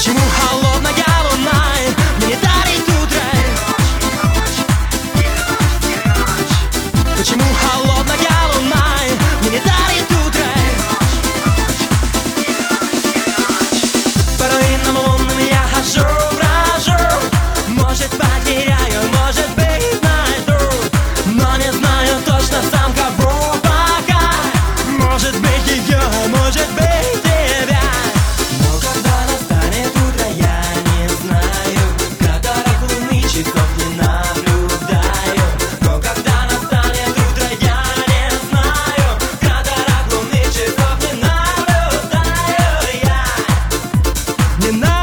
Почему холодная луна мне не дарит утро? Почему холодная луна мне не дарит утро? Порой на лунном я хожу, брожу. Может, потеряю, может быть, найду, но не знаю точно сам кого пока. Может быть ее, может быть тебя. Но когда настанет утро, я не знаю. Кадрах луны часов не наблюдаю. Но когда настанет утро, я не знаю. Кадрах луны часов не наблюдаю я. Не